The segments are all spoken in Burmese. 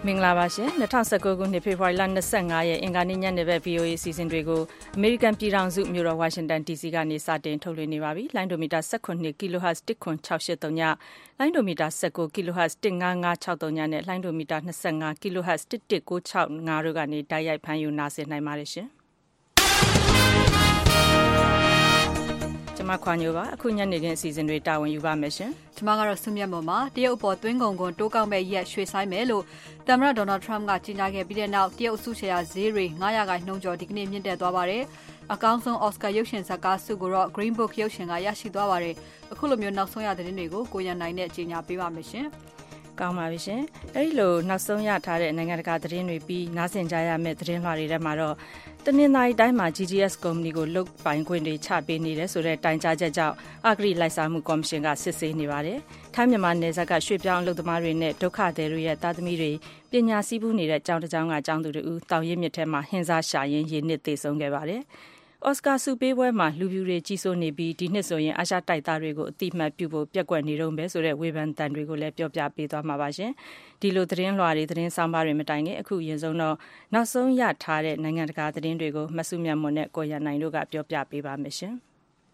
မင်္ဂလာပါရှင်2019ခုနှစ်ဖေဖော်ဝါရီလ25ရက်အင်္ဂါနေ့ညနေပဲ VOA အစီအစဉ်တွေကိုအမေရိကန်ပြည်ထောင်စုမြို့တော်ဝါရှင်တန် DC ကနေစတင်ထုတ်လွှင့်နေပါပြီ။လိုင်းဒိုမီတာ18 kHz 10683ညလိုင်းဒိုမီတာ19 kHz 15563ညနဲ့လိုင်းဒိုမီတာ25 kHz 11965တို့ကနေတိုက်ရိုက်ဖမ်းယူနားဆင်နိုင်ပါတယ်ရှင်။ကျမခွာညိုပါအခုညနေခင်းအစီအစဉ်တွေတာဝန်ယူပါမယ်ရှင်။ကျမကတော့စုမြတ်မော်မှာတရုတ်အပေါ်သွင်းကုန်ခွန်တိုးကောက်မဲ့ရက်ရွှေ့ဆိုင်းမယ်လို့သမ္မတဒေါ်နယ်ထရမ့်ကကြေညာခဲ့ပြီးတဲ့နောက်တရုတ်အစုရှယ်ယာဈေးတွေ9%ကျော်ဒီကနေ့မြင့်တက်သွားပါတယ်။အကောင်းဆုံးအော်စကာရုပ်ရှင်ဇာတ်ကားဆုကိုတော့ Green Book ရုပ်ရှင်ကရရှိသွားပါတယ်။အခုလိုမျိုးနောက်ဆုံးရသတင်းတွေကိုကိုရန်နိုင်နဲ့ကြေညာပေးပါမယ်ရှင်။ကောင်းပါပြီရှင်။အဲဒီလိုနောက်ဆုံးရထားတဲ့နိုင်ငံတကာသတင်းတွေပြီးနားဆင်ကြရမယ့်သတင်းလွှာတွေထဲမှာတော့တနင်္သာရီတိုင်းမှာ GGS ကုမ္ပဏီကိုလုတ်ပိုင်ခွင့်တွေချပေးနေတယ်ဆိုတဲ့တိုင်ကြားချက်ကြောင့်အဂတိလိုက်စားမှုကော်မရှင်ကစစ်ဆေးနေပါတယ်။ထိုင်းမြန်မာနယ်စပ်ကရွှေ့ပြောင်းအလုပ်သမားတွေနဲ့ဒုက္ခသည်တွေရဲ့သားသမီးတွေပညာစည်းပူးနေတဲ့ကျောင်းတစ်ကျောင်းကကျောင်းသူတို့တောင်ရစ်မြစ်ထဲမှာဟင်းစားရှာရင်းရေနစ်သေဆုံးခဲ့ပါတယ်။အော်စကာဆုပေးပွဲမှာလူပြူတွေကြီးစိုးနေပြီးဒီနှစ်ဆိုရင်အာရှတိုက်သားတွေကိုအတိအမှတ်ပြုဖို့ပြက်ကွက်နေတော့ပဲဆိုတဲ့ဝေဖန်တန်တွေကိုလည်းပြောပြပေးသွားမှာပါရှင်။ဒီလိုသတင်းလွှာတွေသတင်းဆောင်ပါတွေမတိုင်ခင်အခုရင်ဆုံးတော့နောက်ဆုံးရထားတဲ့နိုင်ငံတကာသတင်းတွေကိုမဆုမြတ်မွန်နဲ့ကိုရန်နိုင်တို့ကပြောပြပေးပါမယ်ရှင်။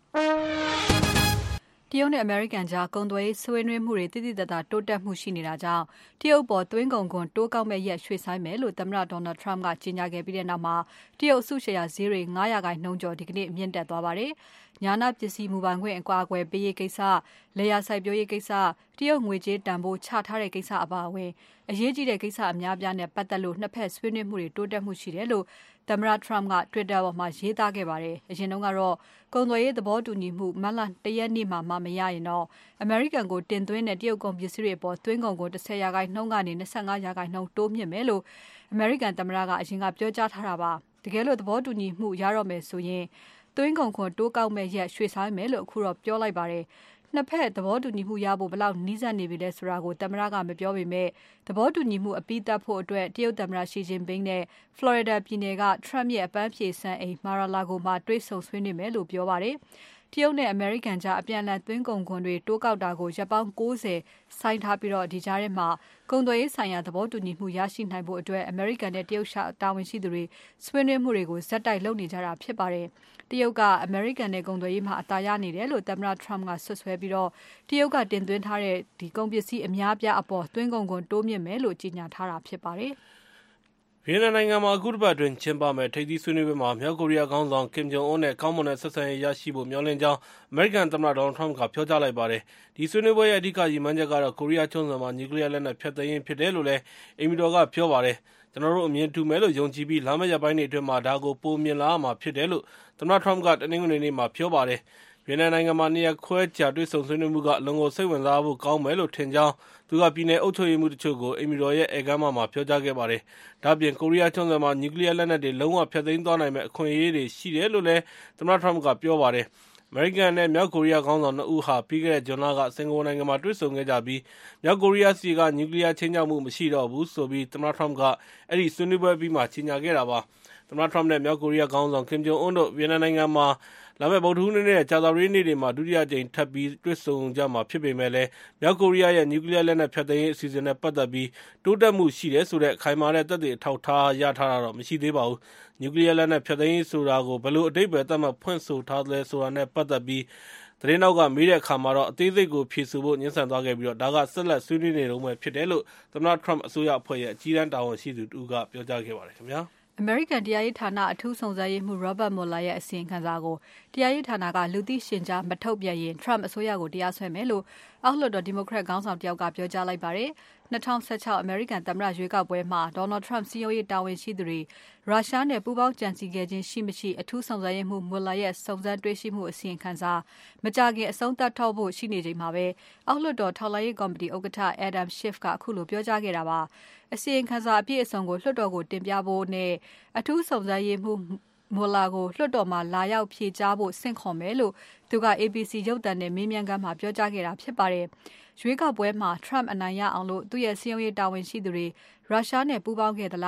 တရုတ်နဲ့အမေရိကန်ကြားကုန်သွယ်ရေးဆွေးနွေးမှုတွေတိတိကျကျတိုးတက်မှုရှိနေတာကြောင့်တရုတ်ပေါ်သွင်းကုန်ခွန်တိုးကောက်မဲ့ရက်ရွှေ့ဆိုင်းမယ်လို့သမ္မတဒေါ်နယ်ထရမ့်ကကြေညာခဲ့ပြီးတဲ့နောက်မှာတရုတ်အစုရှယ်ယာဈေးတွေ9%ကျော်ဒီကနေ့မြင့်တက်သွားပါတယ်။ညာနာပစ္စည်းမူပိုင်ခွင့်အကွာအကွယ်ပေးရေးကိစ္စ၊လေယာစိုက်ပျိုးရေးကိစ္စ၊တရုတ်ငွေကြေးတန်ဖိုးချထားတဲ့ကိစ္စအပါအဝင်အရေးကြီးတဲ့ကိစ္စအများပြားနဲ့ပတ်သက်လို့နှစ်ဖက်ဆွေးနွေးမှုတွေတိုးတက်မှုရှိတယ်လို့သမ္မတထရမ့်က Twitter ပေါ်မှာရေးသားခဲ့ပါတယ်။အရင်တုန်းကတော့ကုန်သွယ်ရေးသဘောတူညီမှုမတ်လ1ရက်နေ့မှမရရင်တော့အမေရိကန်ကိုတင်သွင်းတဲ့တရုတ်ကုန်ပစ္စည်းတွေပေါ်သွင်းကုန်ကို10%ကနေ25%တိုးမြင့်မယ်လို့အမေရိကန်သမ္မတကအရင်ကပြောကြားထားတာပါ။တကယ်လို့သဘောတူညီမှုရတော့မယ်ဆိုရင်သွင်းကုန်ခွန်တိုးကောက်မဲ့ရက်ရွှေ့ဆိုင်းမယ်လို့အခုတော့ပြောလိုက်ပါတယ်။နှစ်ဖက်သဘောတူညီမှုရဖို့ဘယ်လောက်နီးစပ်နေပြီလဲဆိုတာကိုသမ္မတကမပြောပေမဲ့သဘောတူညီမှုအပြီးသတ်ဖို့အတွက်တရုတ်သမ္မတရှီဂျင်ပင်းနဲ့ Florida ပြည်နယ်က Trump ရဲ့အပန်းဖြေစံအိမ် Mar-a-Lago မှာတွေ့ဆုံဆွေးနွေးမယ်လို့ပြောပါတယ်။တရုတ်နဲ့အမေရိကန်ကြားအပြန်အလှန်သွင်းကုန်ခွန်တွေတိုးကောက်တာကိုရပ်ပေါင်း90ဆိုင်းထားပြီးတော့ဒီကြားထဲမှာကုန်သွယ်ရေးဆိုင်ရာသဘောတူညီမှုရရှိနိုင်ဖို့အတွက်အမေရိကန်နဲ့တရုတ်တာဝန်ရှိသူတွေဆွေးနွေးမှုတွေကိုဇက်တိုက်လုပ်နေကြတာဖြစ်ပါတယ်။တရုတ်ကအမေရိကန်နဲ့ကုန်သွယ်ရေးမှာအသာရနေတယ်လို့သမ္မတ Trump ကဆွဆွဲပြီးတော့တရုတ်ကတင်သွင်းထားတဲ့ဒီကုန်ပစ္စည်းအများပြားအပေါ်သွင်းကုန်ခွန်တိုးမြင့်မယ်လို့ကြေညာထားတာဖြစ်ပါတယ်။ဗီယက်နမ်နိုင်ငံမှာအခုတစ်ပတ်အတွင်းကျင်းပမယ့်ထိပ်သီးဆွေးနွေးပွဲမှာမြောက်ကိုရီးယားခေါင်းဆောင်ကင်ဂျုံအွန်းနဲ့ကောင်းမွန်တဲ့ဆက်ဆံရေးရရှိဖို့မျှော်လင့်ကြောင်းအမေရိကန်သမ္မတဒေါ်နယ်ထရမ့်ကပြောကြားလိုက်ပါတယ်။ဒီဆွေးနွေးပွဲရဲ့အဓိကရည်မှန်းချက်ကတော့ကိုရီးယားကျွန်းဆွယ်မှာနျူကလီးယားလက်နက်ဖျက်သိမ်းရေးဖြစ်တယ်လို့လည်းအိမ်ဖြူတော်ကပြောပါတယ်။ကျွန်တော်တို့အမြင်တူမယ်လို့ယုံကြည်ပြီးလာမယ့်ရက်ပိုင်းတွေအတွင်းမှာဒါကိုပိုမြင်လာရမှာဖြစ်တယ်လို့သမ္မတထရမ့်ကတနင်္ဂနွေနေ့မှာပြောပါတယ်။ဗီယက်နမ်နိုင်ငံမှာနေရာခွဲကြာတွေ့ဆုံဆွေးနွေးမှုကအလွန်ကိုစိတ်ဝင်စားဖို့ကောင်းမယ်လို့ထင်ကြောင်းသူကပြည်နယ်အုပ်ချုပ်ရေးမှူးတချို့ကိုအိမ်ဖြူတော်ရဲ့ဧကမ်းမှာပြောကြားခဲ့ပါတယ်။ဒါ့အပြင်ကိုရီးယားကျွန်းဆွယ်မှာနျူကလီးယားလက်နက်တွေလုံးဝဖျက်သိမ်းသွားနိုင်မယ့်အခွင့်အရေးတွေရှိတယ်လို့လည်းသမ္မတထရမ့်ကပြောပါတယ်။အမေရိကန်နဲ့မြောက်ကိုရီးယားခေါင်းဆောင်2ဦးဟာပြီးခဲ့တဲ့ဇွန်လကစင်ကာပူနိုင်ငံမှာတွေ့ဆုံခဲ့ကြပြီးမြောက်ကိုရီးယားစီကနျူကလီးယားခြိမ်းခြောက်မှုမရှိတော့ဘူးဆိုပြီးသမ္မတထရမ့်ကအဲ့ဒီဆွေးနွေးပွဲပြီးမှကြေညာခဲ့တာပါ။သမ္မတထရမ့်နဲ့မြောက်ကိုရီးယားခေါင်းဆောင်ကင်ဂျုံအွန်းတို့ဗီယက်နမ်နိုင်ငံမှာလာမယ့်ဗုဒ္ဓဟူးနေ့နဲ့ကြာသပတေးနေ့တွေမှာဒုတိယကြိမ်ထပ်ပြီးတွေ့ဆုံကြမှာဖြစ်ပေမဲ့လည်းမြောက်ကိုရီးယားရဲ့နျူကလီးယားလက်နက်ဖျက်သိမ်းရေးအစီအစဉ်နဲ့ပတ်သက်ပြီးတိုးတက်မှုရှိတယ်ဆိုတဲ့ခိုင်မာတဲ့သက်သေအထောက်ထားရထားတာတော့မရှိသေးပါဘူး။နျူကလီးယားလက်နက်ဖျက်သိမ်းရေးဆိုတာကိုဘယ်လိုအဓိပ္ပာယ်သတ်မှတ်ဖွင့်ဆိုထားသလဲဆိုတာနဲ့ပတ်သက်ပြီးသတင်းတောက်ကမေးတဲ့အခါမှာတော့အသေးစိတ်ကိုဖြေဆိုဖို့ငြင်းဆန်သွားခဲ့ပြီးဒါကဆက်လက်ဆွေးနွေးနေတုန်းပဲဖြစ်တယ်လို့သမ္မတထရမ့်အစိုးရအဖွဲ့ရဲ့အကြီးတန်းတာဝန်ရှိသူတူကပြောကြားခဲ့ပါတယ်ခင်ဗျာ။အမေရိကန်တရားရေးဌာနအထူးစုံစမ်းရေးမှူး Robert Mueller ရဲ့အစီရင်ခံစာကိုတရားရေးဌာနကလူသိရှင်ကြားမထုတ်ပြန်ရင် Trump အစိုးရကိုတရားစွဲမယ်လို့အောက်လွှတ်တော်ဒီမိုကရက်ခေါင်းဆောင်တယောက်ကပြောကြားလိုက်ပါတယ်။2016အမေရိကန်သမ္မတရွေးကောက်ပွဲမှာ Donald Trump စီးရုံးရေးတာဝန်ရှိသူတွေရုရှားနဲ့ပူးပေါင်းကြံစည်ခဲ့ခြင်းရှိမရှိအထူးစုံစမ်းရေးမှူး Mueller ရဲ့စုံစမ်းတွေ့ရှိမှုအစီရင်ခံစာမကြာခင်အဆုံးသတ်ထုတ်ဖို့ရှိနေချိန်မှာပဲအောက်လွှတ်တော်ထောက်လှမ်းရေးကော်မတီဥက္ကဋ္ဌ Adam Schiff ကအခုလိုပြောကြားခဲ့တာပါ။အစီရင်ခံစာအပြည့်အစုံကိုလွှတ်တော်ကိုတင်ပြဖို့နဲ့အထူးစုံစမ်းရေးမှူးMuellerကိုလွှတ်တော်မှာလာရောက်ဖြေကြားဖို့ဆင့်ခေါ်မယ်လို့သူက ABC ရုပ်သံနဲ့မေးမြန်းခန်းမှာပြောကြားခဲ့တာဖြစ်ပါတယ်။ရွေးကောက်ပွဲမှာ Trump အနိုင်ရအောင်လို့သူ့ရဲ့စည်းရုံးရေးတာဝန်ရှိသူတွေရုရှားနဲ့ပူးပေါင်းခဲ့သလား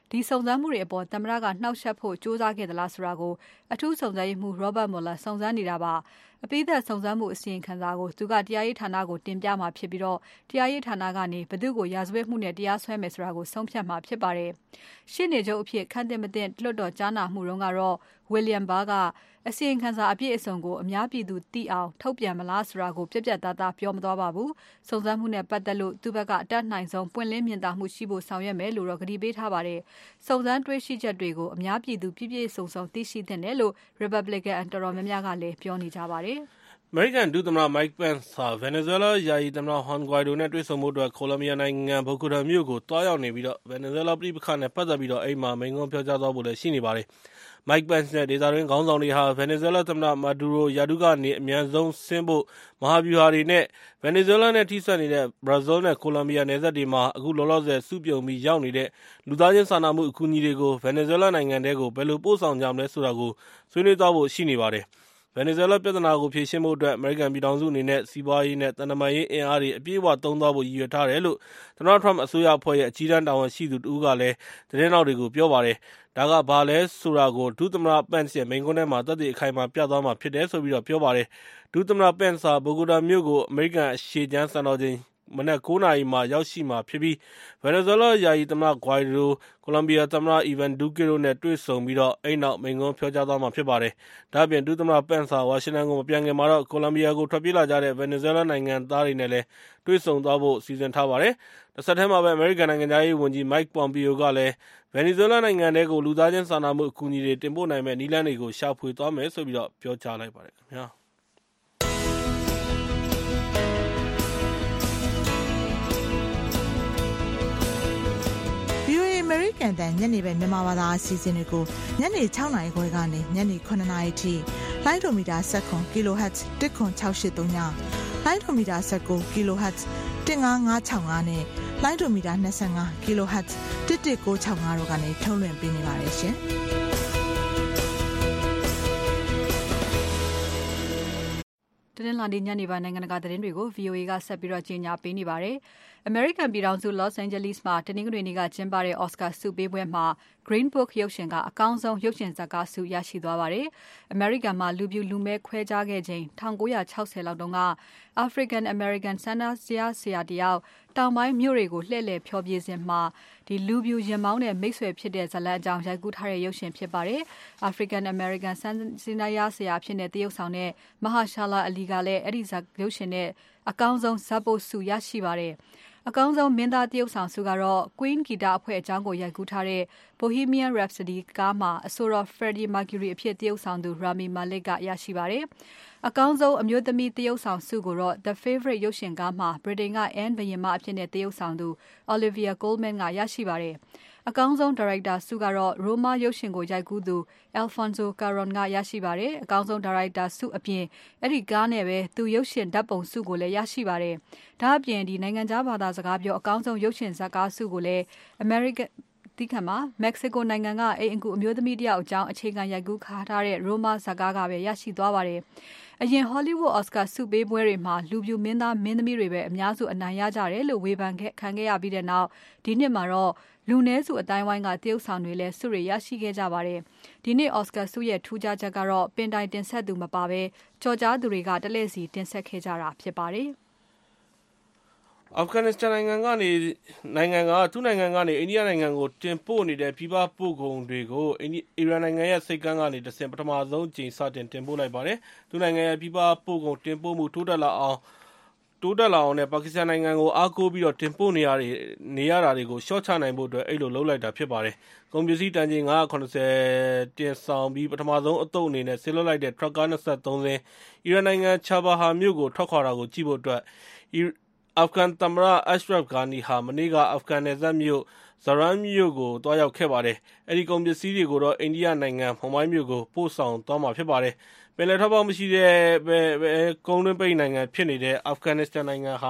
ဒီစုံစမ်းမှုတွေအပေါ်သမ္မတကနှောက်ယှက်ဖို့ကြိုးစားခဲ့သလားဆိုတာကိုအထူးစုံစမ်းရေးမှူး Robert Mueller စုံစမ်းနေတာပါအပိသက်စုံစမ်းမှုအစီရင်ခံစာကိုသူကတရားရေးဌာနကိုတင်ပြမှာဖြစ်ပြီးတရားရေးဌာနကနေဘယ်သူ့ကိုရာဇဝတ်မှုနဲ့တရားစွဲမယ်ဆိုတာကိုဆုံးဖြတ်မှာဖြစ်ပါတယ်။ရှေ့နေချုပ်အဖြစ်ခန့်သင့်မသင့်လွှတ်တော်ကြားနာမှုတုန်းကတော့ William Barr ကအစီရင်ခံစာအပြည့်အစုံကိုအများပြည်သူသိအောင်ထုတ်ပြန်မလားဆိုတာကိုပြတ်ပြတ်သားသားပြောမသွားပါဘူး။စုံစမ်းမှုနဲ့ပတ်သက်လို့သူ့ဘက်ကအတတ်နိုင်ဆုံးပွင့်လင်းမြင်သာမှုရှိဖို့ဆောင်ရွက်မယ်လို့တော့ကတိပေးထားပါတယ်။စုံစမ်းတွေ့ရှိချက်တွေကိုအများပြည်သူပြည့်ပြည့်စုံစုံသိရှိသင့်တယ်လို့ Republican တော်တော်များများကလည်းပြောနေကြပါတယ်။အမေရိကန်ဒုသမ္မတ Mike Pence ဟာ Venezuela ယာယီသမ္မတ Juan Guaido နဲ့တွေ့ဆုံဖို့အတွက်ကိုလံဘီယာနိုင်ငံ Bogota မြို့ကိုသွားရောက်နေပြီးVenezuela ပဋိပက္ခနဲ့ပတ်သက်ပြီးအဲ့မှာမိန့်ခွန်းပြောကြားသွားဖို့လည်းရှိနေပါတယ်။ Mike Pence နဲ့ဒေသတွင်းခေါင်းဆောင်တွေဟာ Venezuela သမ္မတ Maduro ရာထူးကနေအမြန်ဆုံးဆင်းဖို့မဟာဗျူဟာတွေနဲ့ Venezuela နဲ့ထိစပ်နေတဲ့ Brazil နဲ့ကိုလံဘီယာနယ်စပ်တွေမှာအခုလောလောဆယ်စုပြုံပြီးရောက်နေတဲ့လူသားချင်းစာနာမှုအကူအညီတွေကို Venezuela နိုင်ငံထဲကိုဘယ်လိုပို့ဆောင်ကြမလဲဆိုတာကိုဆွေးနွေးသွားဖို့ရှိနေပါတယ်။ Venezuela ပြဿနာကိုဖြေရှင်းဖို့အတွက်အမေရိကန်ပြည်ထောင်စုအနေနဲ့စီးပွားရေးနဲ့သံတမန်ရေးအင်အားတွေအပြည့်အဝသုံးသွားဖို့ရည်ရွယ်ထားတယ်လို့သမ္မတ Trump အစိုးရအဖွဲ့ရဲ့အကြီးတန်းတာဝန်ရှိသူတဦးကလည်းသတင်းထောက်တွေကိုပြောပါတယ်။ဒါကဘာလဲဆိုတာကိုဒုသမ္မတ Pence ရဲ့မိန့်ခွန်းထဲမှာသက်သေအခိုင်အမာပြသွားမှာဖြစ်တယ်ဆိုပြီးပြောပါတယ်။ဒုသမ္မတ Pence ဟာ Bogota မြို့ကိုအမေရိကန်အရှေ့ခြမ်းစံတော်ချိန်မနက် 9 နာရီမှာရောက်ရှိမှာဖြစ်ပြီးVenezuela ယာယီသမ္မတ Guaido, ကိုလံဘီယာသမ္မတ Ivan Duque တို့နဲ့တွေ့ဆုံပြီးအဲ့နောက်မိန့်ခွန်းပြောကြားသွားမှာဖြစ်ပါတယ်။ဒါ့အပြင်ဒုသမ္မတ Pence ဟာဝါရှင်တန်ကိုမပြန်ခင်မှာကိုလံဘီယာကိုထွက်ပြေးလာကြတဲ့ Venezuela နိုင်ငံသားတွေနဲ့လည်းတွေ့ဆုံသွားဖို့စီစဉ်ထားပါတယ်။တစ်ဆက်တည်းမှာပဲအမေရိကန်နိုင်ငံသားရေးဝန်ကြီး Mike Pompeo ကလည်းVenezuela နိုင်ငံထဲကိုလူသားချင်းစာနာမှုအကူအညီတွေတင်ပို့နိုင်မယ့်နည်းလမ်းတွေကိုရှာဖွေသွားမယ်ဆိုပြီးပြောကြားလိုက်ပါတယ်ခင်ဗျာ။ American တန်ညနေပဲမြန်မာဘာသာအစီအစဉ်တွေကိုညနေ 6 နာရီခွဲကနေညနေ 9 နာရီထိလိုင်းဒိုမီတာ19 kHz 10683ညလိုင်းဒိုမီတာ19 kHz 15565နဲ့လိုင်းဒိုမီတာ25 kHz 11965တို့ကနေထုတ်လွှင့်ပေးနေပါတယ်ရှင်။တင်းလာနေ့ညနေပိုင်းနိုင်ငံတကာသတင်းတွေကို VOA ကဆက်ပြီးကြီးညာပေးနေပါတယ်။ American ပြည်ထောင်စု Los Angeles မှာတနင်္ဂနွေနေ့ကကျင်းပတဲ့ Oscar ဆုပေးပွဲမှာ Green Book ရုပ်ရှင်ကအကောင်းဆုံးရုပ်ရှင်ဇာတ်ကားဆုရရှိသွားပါတယ်။ American မှာလူဖြူလူမည်းခွဲခြားခဲ့ချိန်1960လောက်တုန်းက African American ဆန္ဒပြဆရာတယောက်တောင်ပိုင်းမြို့တွေကိုလှည့်လည်ဖျော်ဖြေစဉ်မှာလူဖြူရင်မောင်းတဲ့မိတ်ဆွေဖြစ်တဲ့ဇာတ်လမ်းအကြောင်းရိုက်ကူးထားတဲ့ရုပ်ရှင်ဖြစ်ပါတယ်။ African American ဆန္ဒပြဆရာဖြစ်တဲ့တရုတ်ဆောင်တဲ့ Mahershala Ali ကလည်းအဲ့ဒီရုပ်ရှင်နဲ့အကောင်းဆုံးဇာတ်ပုဒ်ဆုရရှိပါတယ်။အကောင်းဆုံးမင်းသားတရုတ်ဆောင်ဆုကတော့ Queen ဂီတအဖွဲ့အကြောင်းကိုရိုက်ကူးထားတဲ့ Bohemian Rhapsody ကားမှာအဆိုတော် Freddie Mercury အဖြစ်တရုတ်ဆောင်သူ Rami Malek ကရရှိပါတယ်။အကောင်းဆုံးအမျိုးသမီးတရုတ်ဆောင်ဆုကိုတော့ The Favorite ရုပ်ရှင်ကားမှာဗြိတိန်က Anne ဘုရင်မအဖြစ်တရုတ်ဆောင်သူ Olivia Colman ကရရှိပါတယ်။အကောင်းဆုံးဒါရိုက်တာဆုကတော့ Roma ရုပ်ရှင်ကိုရိုက်ကူးသူ Alfonso Cuarón ကရရှိပါတယ်။အကောင်းဆုံးဒါရိုက်တာဆုအပြင်အဲ့ဒီကားနဲ့ပဲသူရုပ်ရှင်ဓာတ်ပုံဆုကိုလည်းရရှိပါတယ်။ဒါ့အပြင်နိုင်ငံခြားဘာသာစကားပြောအကောင်းဆုံးရုပ်ရှင်ဇာတ်ကားဆုကိုလည်း Mexico နိုင်ငံကအိမ်အကူအမျိုးသမီးတယောက်အကြောင်းအခြေခံရိုက်ကူးထားတဲ့ Roma ဇာတ်ကားကပဲရရှိသွားပါတယ်။အရင် Hollywood Oscar ဆုပေးပွဲတွေမှာလူဖြူမင်းသားမင်းသမီးတွေပဲအများစုအနိုင်ရကြတယ်လို့ဝေဖန်ခံခဲ့ရပြီးနောက်ဒီနှစ်မှာတော့လူနည်းစုအတိုင်းဝိုင်းကတရုတ်ဆောင်တွေလည်းဆုတွေရရှိခဲ့ကြပါတယ်။ဒီနှစ် Oscar ဆုရဲ့ထူးခြားချက်ကတော့ပင်တိုင်တင်ဆက်သူမပါဘဲကြော်ကြားသူတွေကတလှည့်စီတင်ဆက်ခဲ့ကြတာဖြစ်ပါတယ်။အာဖဂန်နစ္စတန်နိုင်ငံကသူ့နိုင်ငံကနေအိန္ဒိယနိုင်ငံကိုတင်ပို့နေတဲ့ပြည်ပပို့ကုန်တွေကိုအီရန်နိုင်ငံရဲ့စိတ်ကမ်းကနေတဆင့်ပထမဆုံးအကြိမ်စတင်တင်ပို့လိုက်ပါတယ်။သူ့နိုင်ငံရဲ့ပြည်ပပို့ကုန်တင်ပို့မှုတိုးတက်လာအောင်နဲ့ပါကစ္စတန်နိုင်ငံကိုအားကိုးပြီးတင်ပို့နေရတာတွေကိုလျှော့ချနိုင်ဖို့အတွက်အဲ့လိုလုပ်လိုက်တာဖြစ်ပါတယ်။ကုန်ပစ္စည်းတန်ချိန်980တင်ဆောင်ပြီးပထမဆုံးအသုတ်အနေနဲ့ဆေးလွှတ်လိုက်တဲ့ထရပ်ကား23စင်းအီရန်နိုင်ငံချာဘာဟာမြို့ကိုထွက်ခွာတာကိုကြည့်ဖို့အတွက်အာဖဂန်သမ္မတ Ashraf Ghani ဟာမနေ့ကအာဖဂန်နယ်စပ်မြို့ Zaran မြို့ကိုသွားရောက်ခဲ့ပါတယ်။အဲဒီကုန်ပစ္စည်းတွေကိုတော့အိန္ဒိယနိုင်ငံမွန်ဘိုင်းမြို့ကိုပို့ဆောင်သွားမှာဖြစ်ပါတယ်။ပင်လယ်ထွက်ပေါက်မရှိတဲ့ကုန်းတွင်းပိတ်နိုင်ငံဖြစ်နေတဲ့အာဖဂန်နစ္စတန်နိုင်ငံဟာ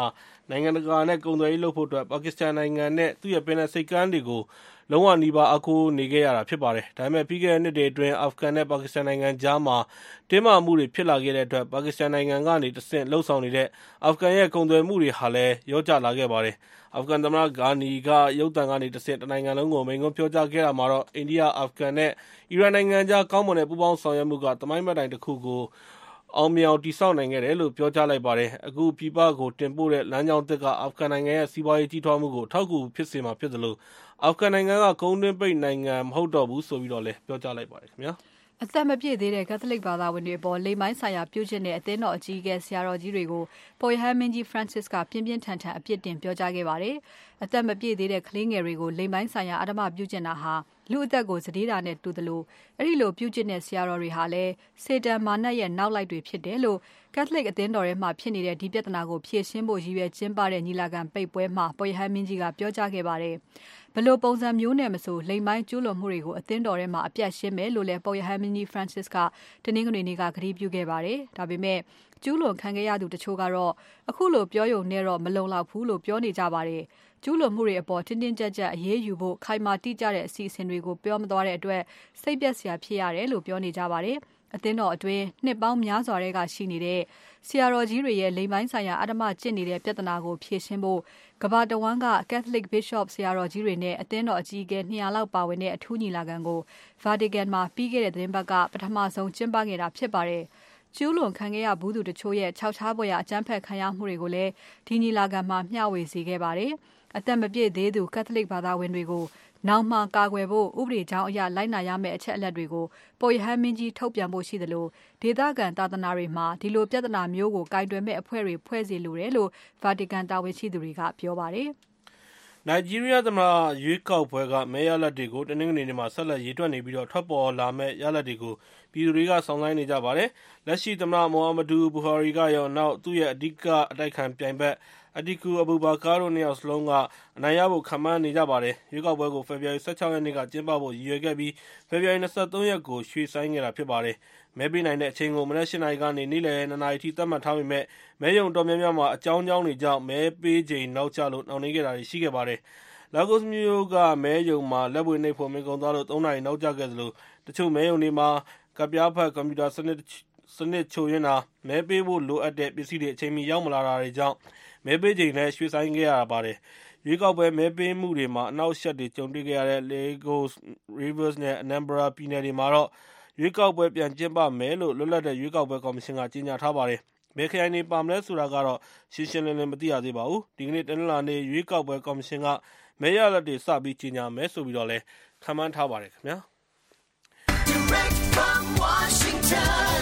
နိုင်ငံတကာနဲ့ကုန်သွယ်ရေးလုပ်ဖို့အတွက်ပါကစ္စတန်နိုင်ငံနဲ့သူ့ရဲ့ပင်လယ်ဆိပ်ကမ်းတွေကိုလုံးဝနီးပါးအားကိုးနေခဲ့ရတာဖြစ်ပါတယ်။ဒါပေမဲ့ပြီးခဲ့တဲ့နှစ်တွေအတွင်းအာဖဂန်နဲ့ပါကစ္စတန်နိုင်ငံကြားမှာတင်းမာမှုတွေဖြစ်လာခဲ့တဲ့အတွက်ပါကစ္စတန်နိုင်ငံကနေတဆင့်လှုပ်ဆောင်နေတဲ့အာဖဂန်ရဲ့ကုန်သွယ်မှုတွေဟာလည်းရောကျလာခဲ့ပါတယ်။အာဖဂန်သမ္မတဂါနီကရုပ်သံကနေတဆင့်တနိုင်ငံလုံးကိုမိန့်ခွန်းပြောကြားခဲ့တာမှာတော့အိန္ဒိယ၊အာဖဂန်နဲ့အီရန်နိုင်ငံကြားကောင်းမွန်တဲ့ပူးပေါင်းဆောင်ရွက်မှုကသမိုင်းမှတ်တိုင်တစ်ခုကိုအောင်မြင်အောင်တည်ဆောက်နိုင်ခဲ့တယ်လို့ပြောကြားလိုက်ပါတယ်။အခုပြည်ပကိုတင်ပို့တဲ့လမ်းကြောင်းသစ်ကအာဖဂန်နိုင်ငံရဲ့စီးပွားရေးကြီးထွားမှုကိုထောက်ကူဖြစ်စေမှာဖြစ်သလိုအာဖဂန်နိုင်ငံကကုန်းတွင်းပိတ်နိုင်ငံမဟုတ်တော့ဘူးဆိုပြီးတော့လည်းပြောကြားလိုက်ပါတယ်ခင်ဗျာ။အသက်မပြည့်သေးတဲ့ကက်သလစ်ဘာသာဝင်တွေအပေါ်လိင်ပိုင်းဆိုင်ရာပြုကျင့်တဲ့အသင်းတော်အကြီးအကဲဆရာတော်ကြီးတွေကိုပုပ်ရဟန်းမင်းကြီး Francis ကပြင်းပြင်းထန်ထန်အပြစ်တင်ပြောကြားခဲ့ပါတယ်။အသက်မပြည့်သေးတဲ့ကလေးငယ်တွေကိုလိင်ပိုင်းဆိုင်ရာအဓမ္မပြုကျင့်တာဟာလူအသက်ကိုစတေးတာနဲ့တူသလိုအဲ့ဒီလိုပြုကျင့်တဲ့ဆရာတော်တွေဟာလည်းစေတန်မာနရဲ့နောက်လိုက်တွေဖြစ်တယ်လို့ကက်သလစ်အသင်းတော်ထဲမှာဖြစ်နေတဲ့ဒီပြဿနာကိုဖြေရှင်းဖို့ရည်ရွယ်ကျင်းပတဲ့ညီလာခံပိတ်ပွဲမှာပုပ်ရဟန်းမင်းကြီးကပြောကြားခဲ့ပါတယ်။ဘယ်လိုပုံစံမျိုးနဲ့မဆိုလိင်ပိုင်းကျူးလွန်မှုတွေကိုအသင်းတော်ထဲမှာအပြတ်ရှင်းမယ်လို့လည်းပုပ်ရဟန်းမင်းကြီး Francis ကတနင်္ဂနွေနေ့ကကတိပြုခဲ့ပါတယ်။ဒါပေမဲ့ကျူးလွန်ခံခဲ့ရသူတချို့ကတော့အခုလိုပြောရုံနဲ့တော့မလုံလောက်ဘူးလို့ပြောနေကြပါတယ်။ကျူးလွန်မှုတွေအပေါ်တင်းတင်းကြပ်ကြပ်အရေးယူဖို့ခိုင်မာတိကျတဲ့အစီအစဉ်တွေကိုပြောမသွားတဲ့အတွက်စိတ်ပျက်စရာဖြစ်ရတယ်လို့ပြောနေကြပါတယ်။အသင်းတော်အတွင်းနှစ်ပေါင်းများစွာကရှိနေတဲ့ဆရာတော်ကြီးတွေရဲ့လိင်ပိုင်းဆိုင်ရာအဓမ္မကျင့်နေတဲ့ပြဿနာကိုဖြေရှင်းဖို့ကမ္ဘာတဝန်းက Catholic Bishop ဆရာတော်ကြီးတွေနဲ့အသင်းတော်အကြီးအကဲ200လောက်ပါဝင်တဲ့အထူးညီလာခံကို Vatican မှာပြီးခဲ့တဲ့သတင်းပတ်ကပထမဆုံးကျင်းပခဲ့တာဖြစ်ပါတယ်။ကျူးလွန်ခံခဲ့ရဘူးသူတချို့ရဲ့ခြောက်ခြားဖွယ်ရာအကြမ်းဖက်ခံရမှုတွေကိုလည်းဒီညီလာခံမှာမျှဝေစေခဲ့ပါတယ်။အသက်မပြည့်သေးသူ Catholic ဘာသာဝင်တွေကိုနောင်မှာကာကွယ်ဖို့ဥပဒေကြောင်းအရလိုက်နာရမယ့်အချက်အလက်တွေကိုပုပ်ရဟန်းမင်းကြီးထုတ်ပြန်ဖို့ရှိသလိုဒေသခံသာသနာတွေမှာဒီလိုပြဿနာမျိုးကိုကင်တွယ်မဲ့အဖွဲ့တွေဖွဲ့စည်းလိုတယ်လို့ Vatican တာဝန်ရှိသူတွေကပြောပါတယ်။နိုင်ဂျီးရီးယားသမ္မတရွေးကောက်ပွဲကမဲရလဒ်တွေကိုတနင်္ဂနွေနေ့မှာဆက်လက်ရေတွက်နေပြီးတော့ထွက်ပေါ်လာမဲ့ရလဒ်တွေကိုပြည်သူတွေကစောင့်ဆိုင်းနေကြပါတယ်။လက်ရှိသမ္မတမိုဟာမဒူဘူဟာရီကရောနောက်သူ့ရဲ့အဓိကအတိုက်ခံပြိုင်ဘက်အတီကူအဘူဘာကာတို့နှစ်ယောက်စလုံးကအနိုင်ရဖို့ခန့်မှန်းနေကြပါတယ်။ရွေးကောက်ပွဲကိုဖေဖော်ဝါရီ16ရက်နေ့ကကျင်းပဖို့ရည်ရွယ်ခဲ့ပြီးဖေဖော်ဝါရီ23ရက်ကိုရွှေ့ဆိုင်းခဲ့တာဖြစ်ပါတယ်။မဲပေးနိုင်တဲ့အချိန်ကိုမနက်8:00နာရီကနေနေ့လယ်2:00နာရီထိသတ်မှတ်ထားပေမဲ့မဲရုံတော်များများမှာအကြောင်းကြောင်းတွေကြောင့်မဲပေးချိန်နောက်ကျလို့နှောင့်နှေးခဲ့တာတွေရှိခဲ့ပါတယ်။လာဂိုစ်မြို့ကမဲရုံမှာလက်ဝဲနှိပ်ဖို့မင်ကုန်သွားလို့3 နာရီနောက်ကျခဲ့သလိုတချို့မဲရုံတွေမှာကပ်ပြားဖတ်ကွန်ပျူတာစနစ်ချို့ယွင်းတာမဲပေးဖို့လိုအပ်တဲ့ပစ္စည်းတွေအချိန်မီရောက်မလာတာတွေကြောင့်မဲပေးချိန်လည်းရွှေ့ဆိုင်းခဲ့ရပါတယ်။ရွေးကောက်ပွဲမဲပေးမှုတွေမှာအနောက်ရှက်တွေကြုံတွေ့ခဲ့ရတဲ့ Lagos, Rivers နဲ့ Anambra ပြည်နယ်တွေမှာတော့ရွေးကောက်ပွဲပြန်ကျင်းပမယ်လို့လွတ်လပ်တဲ့ရွေးကောက်ပွဲကော်မရှင်ကကြေညာထားပါတယ်။ဘယ်ခရိုင်တွေပါမလဲဆိုတာကတော့ရှင်းရှင်းလင်းလင်းမသိရသေးပါဘူး။ဒီကနေ့တနင်္လာနေ့ရွေးကောက်ပွဲကော်မရှင်ကမဲရလဒ်တွေစပြီးကြေညာမယ်ဆိုပြီးတော့လည်းခန့်မှန်းထားပါတယ်ခင်ဗျာ။ Direct from Washington,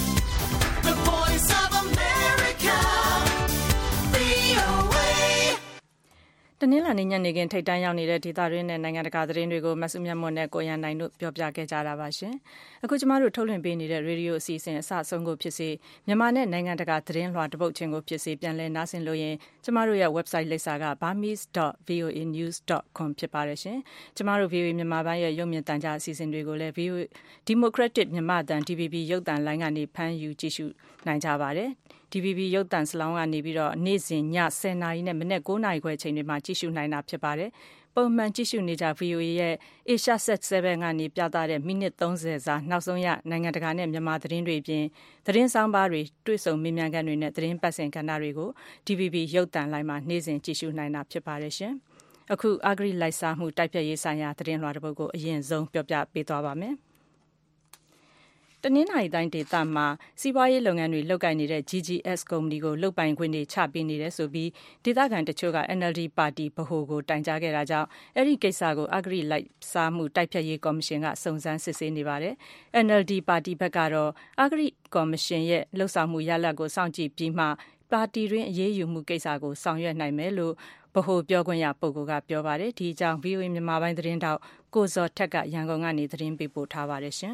the Voice of America, VOA တနင်္လာနေ့ညနေခင်းထိပ်တန်းရောက်နေတဲ့ဒေသတွင်းနဲ့နိုင်ငံတကာသတင်းတွေကိုမဆုမြတ်မွန်နဲ့ကိုရန်နိုင်တို့ပြောပြခဲ့ကြတာပါရှင်။အခုကျမတို့ထုတ်လွှင့်ပေးနေတဲ့ရေဒီယိုအစီအစဉ်အစအဆုံးကိုဖြစ်စေမြန်မာနဲ့နိုင်ငံတကာသတင်းလွှာတပုတ်ချင်းကိုဖြစ်စေပြန်လည်နားဆင်လို့ရင်ကျမတို့ရဲ့ website လိပ်စာက burmese.voanews.com ဖြစ်ပါတယ်ရှင်။ကျမတို့ VOA မြန်မာပိုင်းရဲ့ရုပ်မြင်သံကြားအစီအစဉ်တွေကိုလည်း VOA Democratic မြန်မာအသံ DVB ရုပ်သံလိုင်းကနေဖမ်းယူကြည့်ရှုနိုင်ကြပါတယ်။ DVB ရုပ်သံစလောင်းကနေပြီးတော့နေ့စဉ်ည10:00နာရီနဲ့မနက်9:00နာရီခွဲအချိန်တွေမှာကြည့်ရှုနိုင်တာဖြစ်ပါတယ်။ပုံမှန်ကြည့်ရှုနေကြ VOA ရဲ့ Asia Set 7ကနေပြသတဲ့မိနစ်30စာနောက်ဆုံးရနိုင်ငံတကာနဲ့မြန်မာသတင်းတွေအပြင်သတင်းဆောင်ပါတွေတွေ့ဆုံမေးမြန်းခန်းတွေနဲ့သတင်းပတ်စင်ကဏ္ဍတွေကို DVB ရုပ်သံလိုင်းမှာနေ့စဉ်ကြည့်ရှုနိုင်တာဖြစ်ပါတယ်ရှင်။အခုအဂရိလိုက်စားမှုတိုက်ဖျက်ရေးဆိုင်ရာသတင်းလွှာတစ်ပုဒ်ကိုအရင်ဆုံးပြောပြပေးသွားပါမယ်။တနင်္လာရီတိုင်းဒေသမှာစီးပွားရေးလုပ်ငန်းတွေလုပ်ကိုင်နေတဲ့ GGS ကုမ္ပဏီကိုလုပ်ပိုင်ခွင့်တွေချပေးနေတယ်ဆိုပြီးဒေသခံတချို့က NLD ပါတီဗဟိုကိုတိုင်ကြားခဲ့တာကြောင့်အဲ့ဒီကိစ္စကိုအဂရိလိုက်စားမှုတိုက်ဖျက်ရေးကော်မရှင်ကစုံစမ်းစစ်ဆေးနေပါတယ်။ NLD ပါတီဘက်ကတော့အဂရိကော်မရှင်ရဲ့လှုပ်ဆောင်မှုရလဒ်ကိုစောင့်ကြည့်ပြီးမှပါတီတွင်အရေးယူမှုကိစ္စကိုဆောင်ရွက်နိုင်မယ်လို့ဗဟိုပြောခွင့်ရပုဂ္ဂိုလ်ကပြောပါတယ်။ဒီအကြောင်း VOA မြန်မာပိုင်းသတင်းတောက်ကိုဇော်ထက်ကရန်ကုန်ကနေသတင်းပေးပို့ထားပါတယ်ရှင်။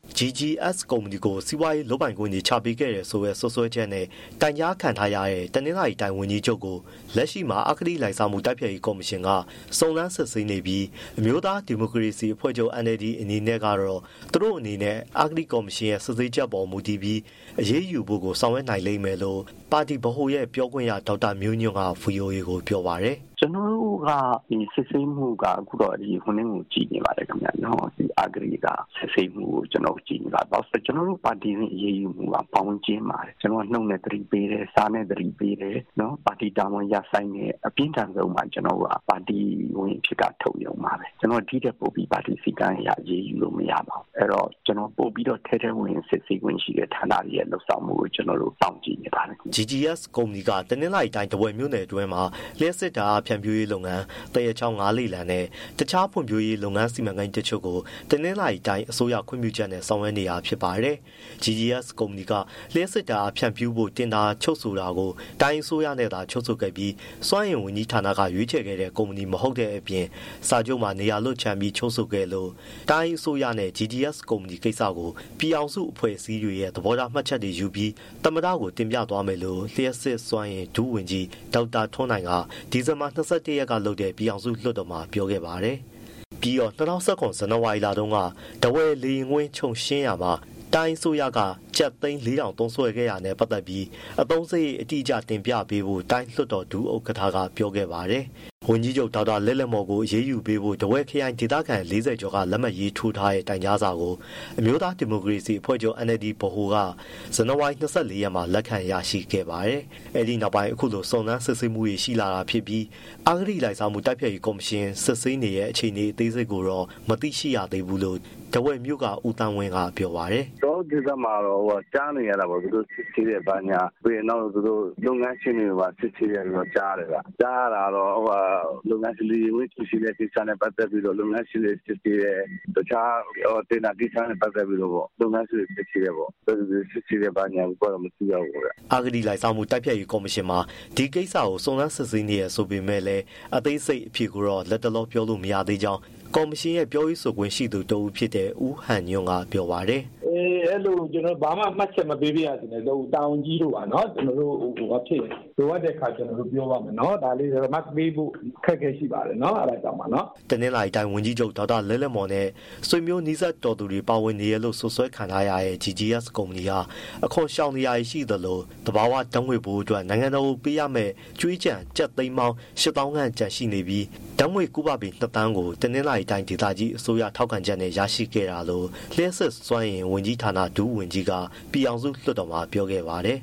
GGS ကုမ္ပဏီကိုစီးပွားရေးလုပ်ပိုင်ခွင့်တွေချပေးခဲ့တဲ့ဆိုတဲ့ဆွဆွဲချက်နဲ့တိုင်ကြားခံထားရတဲ့တနင်္လာရီတိုင်းဝန်ကြီးချုပ်ကိုလက်ရှိမှာအဂတိလိုက်စားမှုတိုက်ဖျက်ရေးကော်မရှင်ကစုံစမ်းစစ်ဆေးနေပြီးအမျိုးသားဒီမိုကရေစီအဖွဲ့ချုပ် NLD အနေနဲ့ကတော့သူတို့အနေနဲ့အဂတိကော်မရှင်ရဲ့စစ်ဆေးချက်ပေါ်မူတည်ပြီးအရေးယူဖို့ကိုဆောင်ရွက်နိုင်လိမ့်မယ်လို့ပါတီဗဟိုရဲ့ပြောခွင့်ရဒေါက်တာမျိုးညွန့်က VOA ကိုပြောပါတယ်ကျွန်တော်တို့ကဒီစစ်ဆေးမှုကအခုတော့ဒီခုနှစ်ကိုကြည့်နေပါတယ်ခင်ဗျာနော်ဒီအဂရိကစစ်ဆေးမှုကိုကျွန်တော်ကြည့်နေတာတော့ကျွန်တော်တို့ပါတီနဲ့အရေးယူမှုကပေါင်းကျင်းပါတယ်ကျွန်တော်ကနှုတ်နဲ့သတိပေးတယ်စားနဲ့သတိပေးတယ်နော်ပါတီတာဝန်ရဆိုင်နဲ့အပြင်းထန်ဆုံးမှာကျွန်တော်ကပါတီဝင်ဖြစ်ကထုတ်ရုံပါပဲကျွန်တော်ဒီတဲ့ပို့ပြီးပါတီစီကံရအရေးယူလို့မရပါဘူးအဲ့တော့ကျွန်တော်ပို့ပြီးတော့ထဲထဲဝင်စစ်ဆေးဝင်ရှိတဲ့ဌာနတွေရဲ့လှုပ်ဆောင်မှုကိုကျွန်တော်တို့စောင့်ကြည့်နေပါတယ် GGS ကုမ္ပဏီကတနင်္လာရီတိုင်းတပွဲမြို့နယ်အတွင်းမှာလျှက်စစ်တာဖြန့်ဖြူးရေးလုပ်ငန်းတရချောင်း၅လိလံနဲ့တခြားဖွံ့ဖြိုးရေးလုပ်ငန်းစီမံကိန်းတချို့ကိုတနင်္လာရီတိုင်းအစိုးရခွင့်ပြုချက်နဲ့ဆောင်ရွက်နေတာဖြစ်ပါတယ်။ GGS ကုမ္ပဏီကလျှက်စစ်တာဖြန့်ဖြူးဖို့တင်တာချုပ်ဆိုတာကိုတိုင်းအစိုးရနဲ့သာချုပ်ဆိုခဲ့ပြီးစွမ်းအင်ဝန်ကြီးဌာနကရွေးချယ်ခဲ့တဲ့ကုမ္ပဏီမဟုတ်တဲ့အပြင်စာချုပ်မှာနေရာလွတ်ချန်ပြီးချုပ်ဆိုခဲ့လို့တိုင်းအစိုးရနဲ့ GGS ကုမ္ပဏီကိစ္စကိုပြည်အောင်စုအဖွဲ့အစည်းတွေရဲ့သဘောထားမှတ်ချက်တွေယူပြီးသမ္မတကိုတင်ပြသွားမယ်လို့လျှက်စစ်စွမ်းအင်ဒုဝန်ကြီးဒေါက်တာထွန်းနိုင်ကဒီဇင်ဘာ21ရက်ကလုပ်တဲ့ပြည်အောင်စုလွှတ်တော်မှာပြောခဲ့ပါတယ်။ပြီးတော့2019ဇန်နဝါရီလတုန်းကတဝဲလေရင်ငွေခြုံရှင်းရမှာတိုင်းဆိုရကကျပ်သိန်း4,000သုံးစွဲခဲ့ရတဲ့ပတ်သက်ပြီးအသုံးစရိတ်အတိအကျတင်ပြပေးဖို့တိုင်းလွှတ်တော်ဒုဥက္ကဋ္ဌကပြောခဲ့ပါတယ်။ဝန်ကြီးချုပ်ဒေါက်တာလက်လက်မော်ကိုအရေးယူပေးဖို့တဝဲခရိုင်ဒေသခံ40ကျော်ကလက်မှတ်ရေးထိုးထားတဲ့တိုင်ကြားစာကိုအမျိုးသားဒီမိုကရေစီအဖွဲ့ချုပ် NLD ဗဟိုကဇန်နဝါရီ24ရက်မှာလက်ခံရရှိခဲ့ပါတယ်။အဲဒီနောက်ပိုင်းအခုလိုစုံစမ်းစစ်ဆေးမှုတွေရှိလာတာဖြစ်ပြီးအဂတိလိုက်စားမှုတိုက်ဖျက်ရေးကော်မရှင်စစ်ဆေးနေတဲ့အခြေအနေအသေးစိတ်ကိုတော့မသိရှိရသေးဘူးလို့တဝဲမြို့ကဦးတန်းဝင်းကပြောပါတယ်။တော့ဒီကမှာတော့ကြားနေရတာပေါ့သူတို့စစ်ဆေးတဲ့ဘာညာပြီးတော့သူတို့လုပ်ငန်းရှင်တွေပါစစ်ဆေးတယ်လို့ကြားတယ်ကကြားရတာတော့လုပ်ငန်းရှင်တွေဝင်ရှိတဲ့ကိစ္စနဲ့ပတ်သက်ပြီးတော့လုပ်ငန်းရှင်တွေစစ်ဆေးတယ်တခြားတင်တာကိစ္စနဲ့ပတ်သက်ပြီးတော့လုပ်ငန်းရှင်တွေစစ်ဆေးတယ်ပေါ့စစ်ဆေးတဲ့ဘာညာကိုတော့မသိရဘူးဗျအဂတိလိုက်စားမှုတိုက်ဖျက်ရေးကော်မရှင်မှာဒီကိစ္စကိုစုံစမ်းစစ်ဆေးနေရဆိုပေမဲ့လည်းအသေးစိတ်အဖြစ်ကိုတော့လက်တလောပြောလို့မရသေးကြောင်းကော်မရှင်ရဲ့ပြောရေးဆိုခွင့်ရှိသူတဦးဖြစ်တဲ့ဦးဟန်ညွန့်ကပြောပါတယ်အဲ့လိုကျွန်တော်ဘာမှမှတ်ချက်မပေးပြရစီနဲ့တော့တာဝန်ကြီးတို့ပါเนาะကျွန်တော်တို့ဟိုဖြစ်လိုအပ်တဲ့ခါကျွန်တော်တို့ပြောပါမယ်เนาะဒါလေးဆိုတော့မှတ်ပေးဖို့ခက်ခဲရှိပါတယ်เนาะအဲ့ဒါကြောင့်ပါเนาะတနင်္လာရီတိုင်းဝန်ကြီးချုပ်ဒေါက်တာလဲလဲမော်နဲ့ဆွေမျိုးနီးစပ်တော်သူတွေပါဝင်နေရလို့ဆွဆွဲခံထားရတဲ့ GGS ကုမ္ပဏီဟာအခွန်ရှောင်နေရရှိသလိုတဘာဝတန်းငွေဖို့အတွက်နိုင်ငံတော်ကိုပေးရမယ့်ကျွေးကြံကျပ်သိန်းပေါင်း8000ခန့်ကျန်ရှိနေပြီးတန်းငွေကူပါပြီး2တန်းကိုတနင်္လာရီတိုင်းဒေသကြီးအစိုးရထောက်ခံချက်နဲ့ရရှိခဲ့တာလို့လျှက်စစ်စွမ်းရင်ဝန်ကြီးဌာနဒုဝန်ကြီးကပြည်အောင်စုလွှတ်တော်မှာပြောခဲ့ပါတယ်